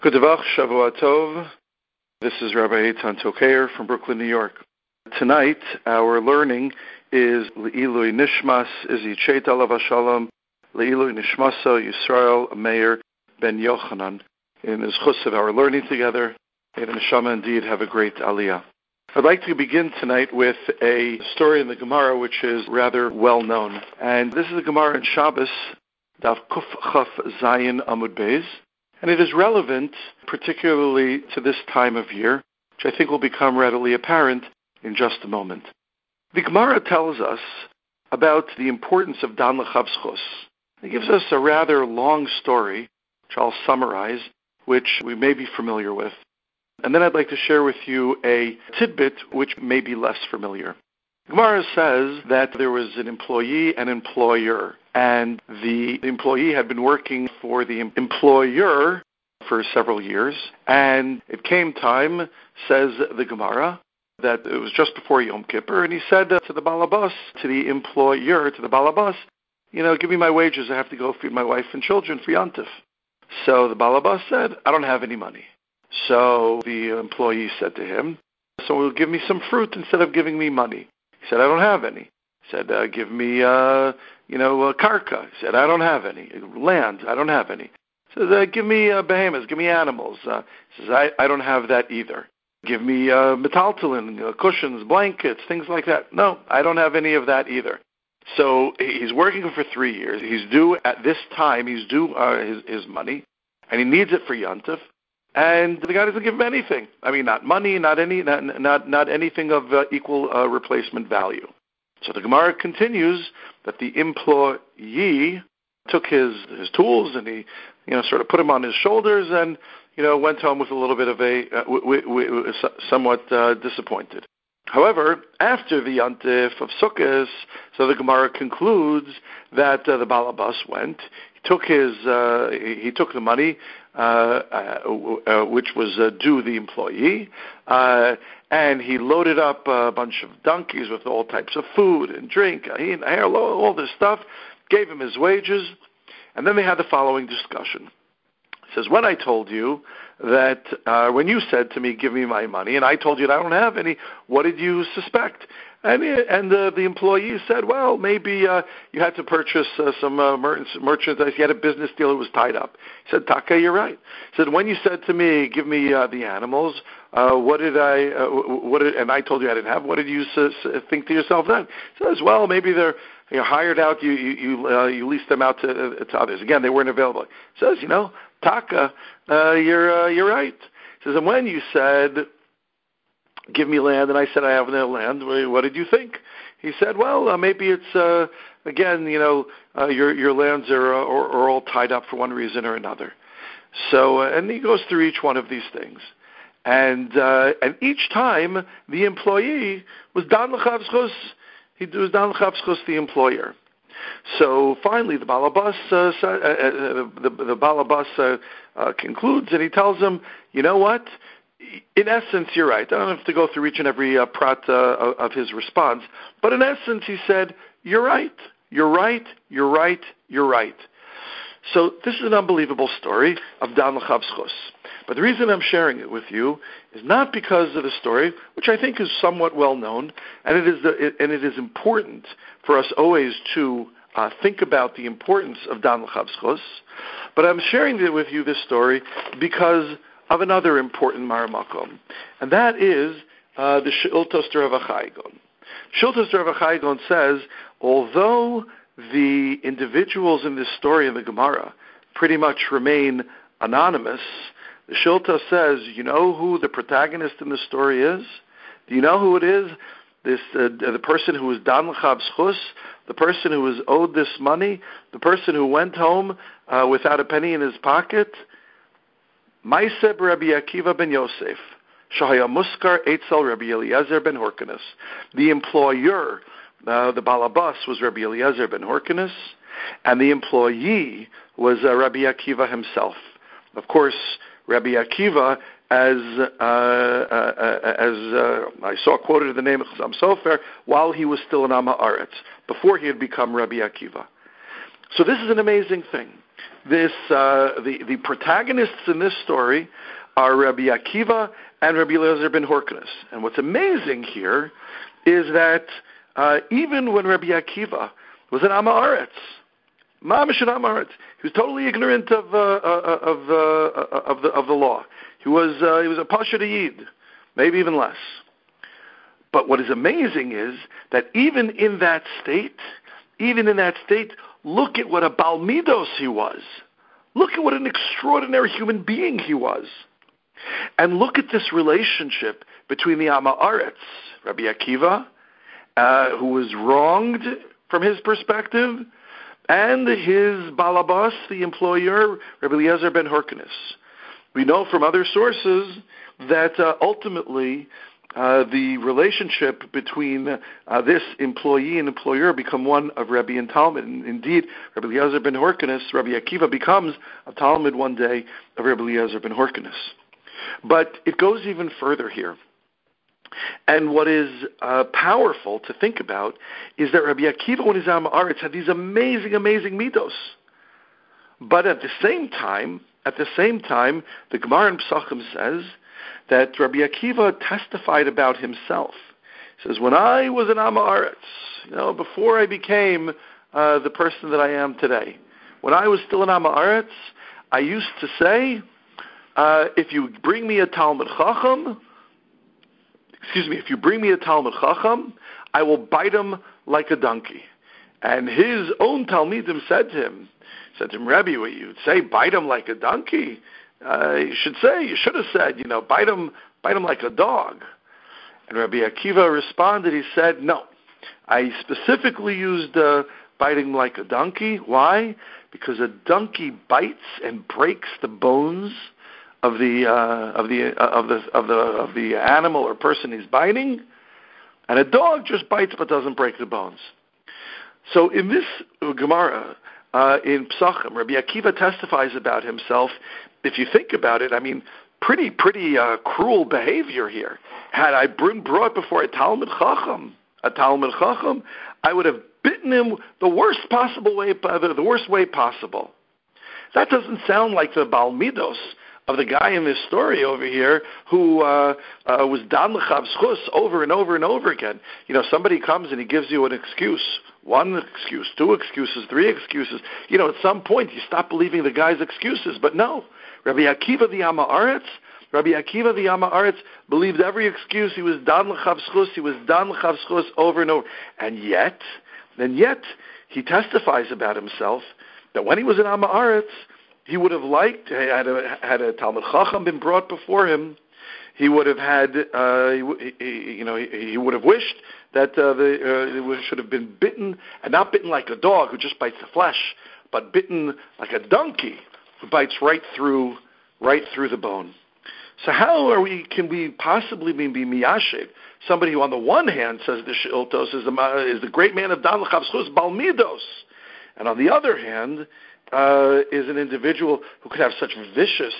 Good Devach, Shavua Tov. This is Rabbi Eitan Tokayer from Brooklyn, New York. Tonight, our learning is Le'ilui Nishmas Izzy Chet Alav Shalom, Le'ilui Nishmaso Yisrael Meir Ben Yochanan. In his chus of our learning together, may the Neshama indeed have a great aliyah. I'd like to begin tonight with a story in the Gemara which is rather well known. And this is the Gemara in Shabbos, Daf Kuf Chaf Zayin Amud Beis. And it is relevant particularly to this time of year, which I think will become readily apparent in just a moment. The Gemara tells us about the importance of Dan L'Chavschos. It gives us a rather long story, which I'll summarize, which we may be familiar with. And then I'd like to share with you a tidbit which may be less familiar. Gemara says that there was an employee and employer, and the employee had been working for the employer for several years, and it came time, says the Gemara, that it was just before Yom Kippur, and he said to the balabas, to the employer, to the balabas, give me my wages, I have to go feed my wife and children for Yantif. So the balabas said, I don't have any money. So the employee said to him, so will give me some fruit instead of giving me money. He said, I don't have any. He said, give me, a karka. He said, I don't have any. Land, I don't have any. He says, give me behemoths, give me animals. He says, I don't have that either. Give me metaltalin, cushions, blankets, things like that. No, I don't have any of that either. So he's working for 3 years. He's due at this time, he's due his money, and he needs it for Yantif. And the guy doesn't give him anything. I mean, not money, not anything of equal replacement value. So the Gemara continues that the employee took his tools and he, sort of put them on his shoulders and, went home with a little bit of somewhat disappointed. However, after the Yantif of Sukkot, so the Gemara concludes that the balabas went. He took the money, which was due the employee, and he loaded up a bunch of donkeys with all types of food and drink, all this stuff, gave him his wages, and then they had the following discussion. He says, when I told you that, when you said to me, give me my money, and I told you that I don't have any, what did you suspect? And the employee said, well, maybe you had to purchase some merchandise. You had a business deal that was tied up. He said, Taka, you're right. He said, when you said to me, give me the animals, and I told you I didn't have, what did you think to yourself then? He says, well, maybe they're hired out, you leased them out to others. Again, they weren't available. He says, Taka, you're right. He says, and when you said, give me land, and I said I have no land, what did you think? He said, well, maybe it's, again, your lands are all tied up for one reason or another. So, and he goes through each one of these things. And each time, the employee was Dan L'Chavschos, he was Dan L'Chavschos, the employer. So finally, the balabas concludes, and he tells him, you know what? In essence, you're right. I don't have to go through each and every prat of his response, but in essence, he said, you're right, you're right, you're right, you're right. So this is an unbelievable story of Dan L'Chavschos. But the reason I'm sharing it with you is not because of the story, which I think is somewhat well known, and it is important for us always to think about the importance of Dan L'Chavschos. But I'm sharing it with you, this story, because of another important maramakom, and that is the Shiltos Rav Achai Gon. Shiltos Rav Achai Gon says, although the individuals in this story in the Gemara pretty much remain anonymous, the Shiltos says, you know who the protagonist in the story is? Do you know who it is? The person who was Dan L'Chavschos, the person who was owed this money, the person who went home without a penny in his pocket. Maiseb Rabbi Akiva ben Yosef, Shahaya Muskar Eitzel Rabbi Eliezer ben Horkanus. The employer, the balabas, was Rabbi Eliezer ben Horkanus, and the employee was Rabbi Akiva himself. Of course, Rabbi Akiva, as I saw quoted in the name of Chazam Sofer, while he was still in Am Haaretz, before he had become Rabbi Akiva. So this is an amazing thing. the protagonists in this story are Rabbi Akiva and Rabbi Eliezer ben Horkonos. And what's amazing here is that even when Rabbi Akiva was an Am Haaretz, Mamish an Am Haaretz, he was totally ignorant of the law. He was a Pasha Yid, maybe even less. But what is amazing is that even in that state, look at what a Baal Midos he was. Look at what an extraordinary human being he was. And look at this relationship between the Am Haaretz, Rabbi Akiva, who was wronged from his perspective, and his Balabas, the employer, Rabbi Eliezer ben Horkonos. We know from other sources that ultimately the relationship between this employee and employer become one of Rebbe and Talmud. And indeed, Rabbi Eliezer ben Horkonos, Rabbi Akiva, becomes a Talmud one day of Rabbi Eliezer ben Horkonos. But it goes even further here. And what is powerful to think about is that Rabbi Akiva, when he's Am Haaretz, had these amazing, amazing midos. But at the same time, the Gemara in Pesachim says that Rabbi Akiva testified about himself. He says, when I was an Am Haaretz, before I became the person that I am today, when I was still an Am Haaretz, I used to say, if you bring me a Talmud Chacham, I will bite him like a donkey. And his own Talmidim said to him, Rebbe, what you'd say, bite him like a donkey? You should have said, bite him like a dog. And Rabbi Akiva responded, he said, no, I specifically used biting like a donkey. Why? Because a donkey bites and breaks the bones of the animal or person he's biting, and a dog just bites but doesn't break the bones. So in this Gemara in Pesachim, Rabbi Akiva testifies about himself. If you think about it, pretty cruel behavior here. Had I been brought before a Talmud Chacham, I would have bitten him the worst way possible. That doesn't sound like the Baal Midos of the guy in this story over here who was dan l'chav schus over and over and over again. Somebody comes and he gives you an excuse, one excuse, two excuses, three excuses. At some point you stop believing the guy's excuses. But no, Rabbi Akiva the Am Haaretz believed every excuse. He was dan l'chav schus, over and over. And yet, he testifies about himself that when he was in Am Haaretz, he would have liked, had a Talmud Chacham been brought before him, he would have had, he would have wished that it should have been bitten, and not bitten like a dog who just bites the flesh, but bitten like a donkey who bites right through the bone. So how can we possibly be miyashiv somebody who on the one hand says the She'iltos is the great man of Dan l'chav schus, Baal Midos, and on the other hand, is an individual who could have such vicious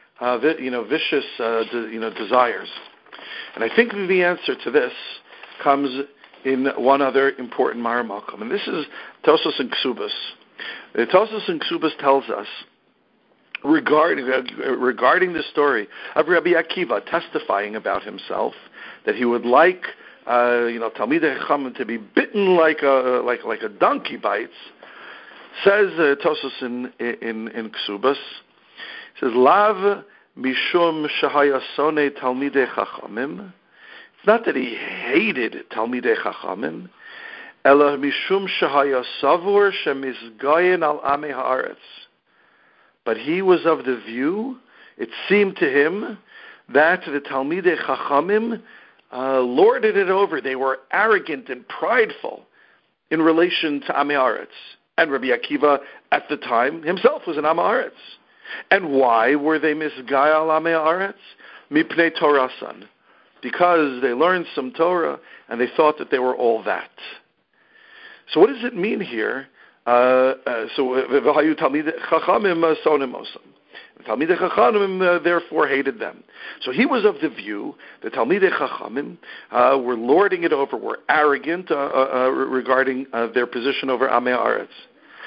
desires. And I think the answer to this comes in one other important Maramakom, and this is Tosos and Ksubas. Tosos and Ksubas tells us regarding the story of Rabbi Akiva testifying about himself that he would like Talmidei Chacham to be bitten like a donkey bites. Says Tosos in Ksubas, says Lav mishum shahaya sonei talmidei chachamim. It's not that he hated talmidei chachamim, ela mishum shahaya savur shemizgayin al amei haaretz. But he was of the view, it seemed to him, that the talmidei chachamim lorded it over. They were arrogant and prideful in relation to amei haaretz. And Rabbi Akiva, at the time, himself was an Am Haaretz. And why were they misgai al Amei Haaretz? Mipnei Torasan. Because they learned some Torah, and they thought that they were all that. So what does it mean here? V'hayu Talmidei Chachamim sonim osam. Talmidei Chachamim therefore hated them. So he was of the view that Talmidei Chachamim were lording it over, were arrogant regarding their position over Amei Haaretz.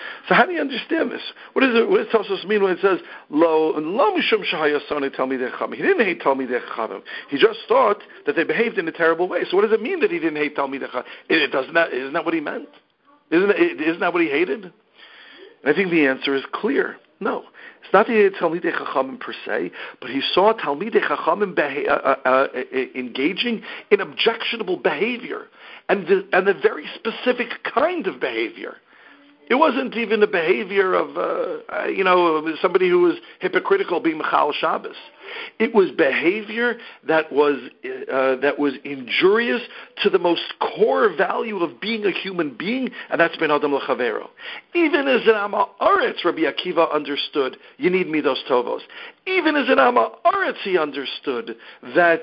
So how do you understand this? What does Tosfos mean when it says lo mishum shehayasone talmidei chachamim? He didn't hate talmidei chachamim. He just thought that they behaved in a terrible way. So what does it mean that he didn't hate talmidei chachamim? Isn't that what he meant? Isn't that what he hated? And I think the answer is clear. No, it's not that he hated talmidei chachamim per se, but he saw talmidei chachamim engaging in objectionable behavior, and a very specific kind of behavior. It wasn't even the behavior of, somebody who was hypocritical being Mechal Shabbos. It was behavior that was injurious to the most core value of being a human being, and that's Ben Adam L'Chavero. Even as an Amma Aretz, Rabbi Akiva understood, you need midos tovos. Even as an Amma Aretz, he understood that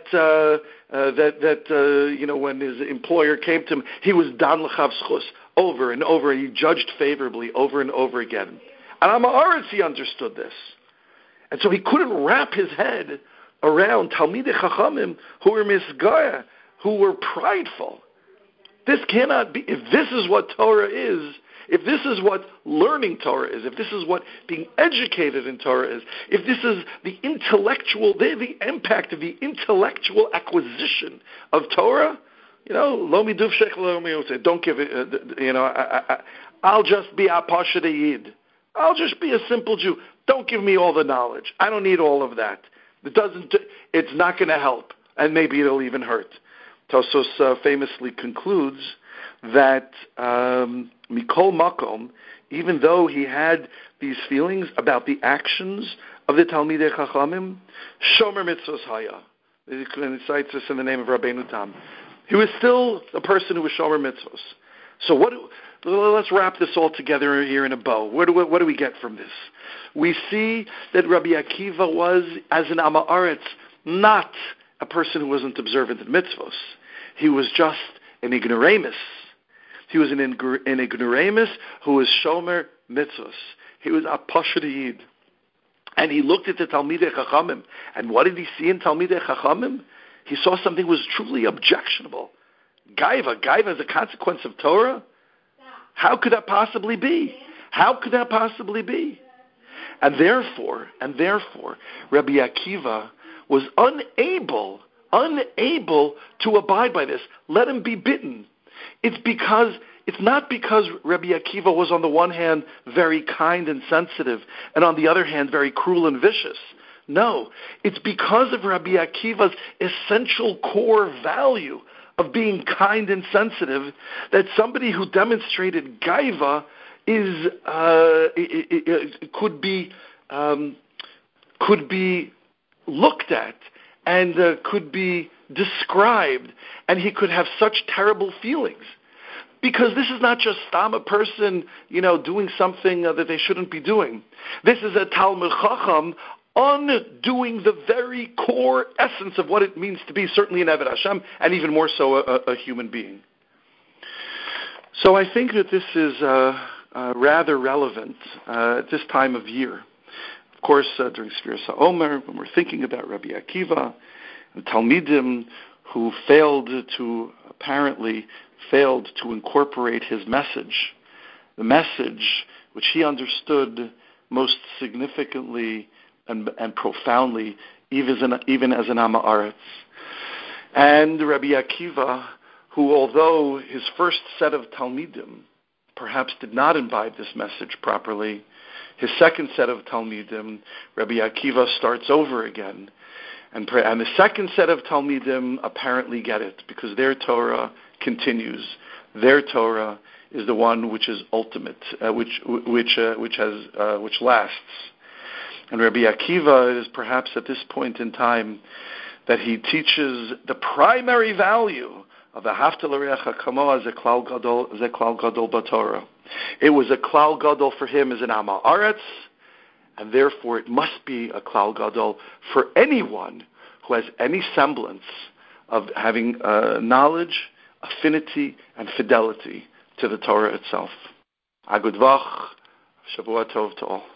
when his employer came to him, he was Dan L'Chav Schus. Over and over, and he judged favorably over and over again. And Amma Aretz, he understood this. And so he couldn't wrap his head around Talmidei Chachamim who were misgaya, who were prideful. This cannot be. If this is what Torah is, if this is what learning Torah is, if this is what being educated in Torah is, if this is the impact of the intellectual acquisition of Torah, don't give it. I'll just be a pasha yid. I'll just be a simple Jew. Don't give me all the knowledge. I don't need all of that. It's not going to help, and maybe it'll even hurt. Tosfos famously concludes that Mikol Makom, even though he had these feelings about the actions of the Talmidei Chachamim, Shomer Mitzvos Haya. And he cites this in the name of Rabbeinu Tam. He was still a person who was Shomer Mitzvos. So let's wrap this all together here in a bow. What do we get from this? We see that Rabbi Akiva was, as an Amma Aretz, not a person who wasn't observant in mitzvos. He was just an ignoramus. He was an ignoramus who was Shomer Mitzvos. He was a Pasha Yid. And he looked at the Talmidei Chachamim. And what did he see in Talmidei Chachamim? He saw something was truly objectionable. Gaiva is a consequence of Torah? How could that possibly be? And therefore, Rabbi Akiva was unable to abide by this. Let him be bitten. It's not because Rabbi Akiva was on the one hand very kind and sensitive, and on the other hand very cruel and vicious. No, it's because of Rabbi Akiva's essential core value of being kind and sensitive that somebody who demonstrated gaiva could be looked at and could be described, and he could have such terrible feelings. Because this is not just a person, doing something that they shouldn't be doing. This is a Talmid Chacham undoing the very core essence of what it means to be certainly an Eved Hashem, and even more so a human being. So I think that this is rather relevant at this time of year. Of course, during Sfiras HaOmer, when we're thinking about Rabbi Akiva, and Talmidim who apparently failed to incorporate his message, the message which he understood most significantly and profoundly, even as an Amma Aretz. And Rabbi Akiva, who although his first set of Talmidim perhaps did not imbibe this message properly, his second set of Talmidim, Rabbi Akiva starts over again. And the second set of Talmidim apparently get it, because their Torah continues. Their Torah is the one which is ultimate, which lasts. And Rabbi Akiva is perhaps at this point in time that he teaches the primary value of the Ahavta L'Reacha Kamo as a Klal Gadol b'Torah. It was a Klal Gadol for him as an Amma Aretz, and therefore it must be a Klal Gadol for anyone who has any semblance of having knowledge, affinity, and fidelity to the Torah itself. Agud Vach, Shavua Tov to all.